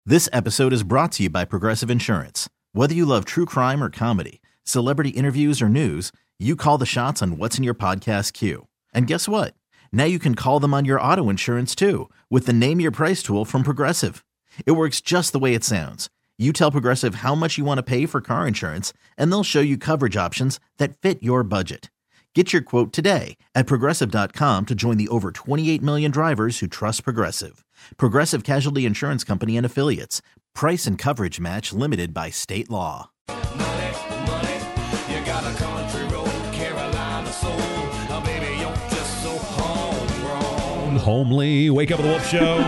This episode is brought to you by Progressive Insurance. Whether you love true crime or comedy, celebrity interviews or news, you call the shots on what's in your podcast queue. And guess what? Now you can call them on your auto insurance too with the Name Your Price tool from Progressive. It works just the way it sounds. You tell Progressive how much you want to pay for car insurance, and they'll show you coverage options that fit your budget. Get your quote today at Progressive.com to join the over 28 million drivers who trust Progressive. Progressive Casualty Insurance Company and Affiliates. Price and coverage match limited by state law. Money, you got a country road, Carolina soul. Oh, baby, you're just so homegrown. Homely, Wake Up with the Wolf Show.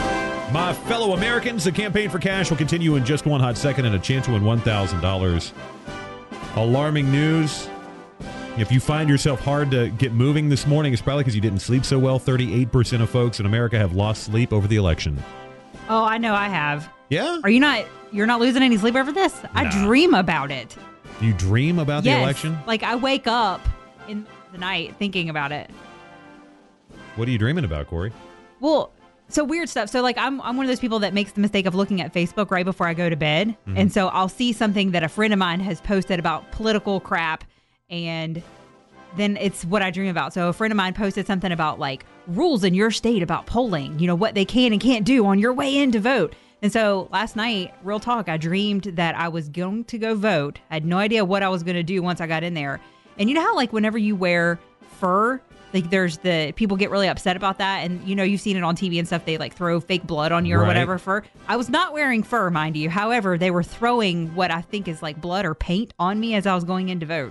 My fellow Americans, the campaign for cash will continue in just one hot second and a chance to win $1,000. Alarming news. If you find yourself hard to get moving this morning, it's probably because you didn't sleep so well. 38% of folks in America have lost sleep over the election. Oh, I know I have. Yeah? You're not losing any sleep over this? Nah. I dream about it. You dream about the election? Like I wake up in the night thinking about it. What are you dreaming about, Corey? Well, so weird stuff. So like I'm one of those people that makes the mistake of looking at Facebook right before I go to bed. Mm-hmm. And so I'll see something that a friend of mine has posted about political crap, and then it's what I dream about. So a friend of mine posted something about like rules in your state about polling, you know, what they can and can't do on your way in to vote. And so last night, real talk, I dreamed that I was going to go vote. I had no idea what I was going to do once I got in there. And you know how like whenever you wear fur, like there's the people get really upset about that. And you know, you've seen it on TV and stuff. They like throw fake blood on you or whatever fur. I was not wearing fur, mind you. However, they were throwing what I think is like blood or paint on me as I was going in to vote.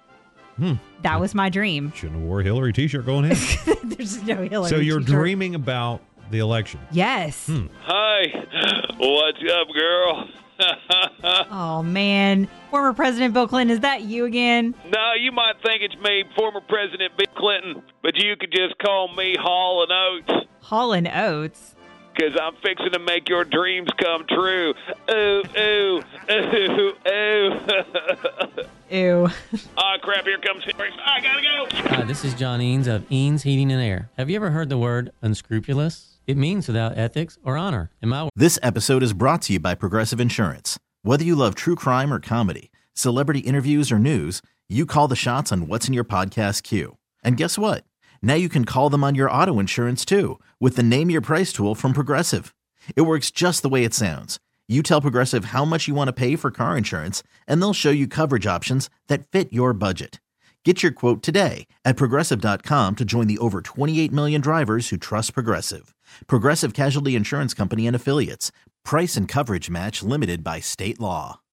That was my dream. Shouldn't have wore a Hillary t-shirt going in. There's no Hillary So you're t-shirt. dreaming about the election. Yes. Hey, what's up, girl? Oh, man. Former President Bill Clinton, is that you again? No, you might think it's me, former President Bill Clinton, but you could just call me Hall and Oates, Hall and Oates. because I'm fixing to make your dreams come true. Ooh, ooh, ooh, ooh. Ew. Oh, crap, here comes Henry. I gotta go. Hi, this is John Eanes of Eanes Heating and Air. Have you ever heard the word unscrupulous? It means without ethics or honor. In my This episode is brought to you by Progressive Insurance. Whether you love true crime or comedy, celebrity interviews or news, you call the shots on what's in your podcast queue. And guess what? Now you can call them on your auto insurance too with the Name Your Price tool from Progressive. It works just the way it sounds. You tell Progressive how much you want to pay for car insurance, and they'll show you coverage options that fit your budget. Get your quote today at Progressive.com to join the over 28 million drivers who trust Progressive. Progressive Casualty Insurance Company and Affiliates. Price and coverage match limited by state law.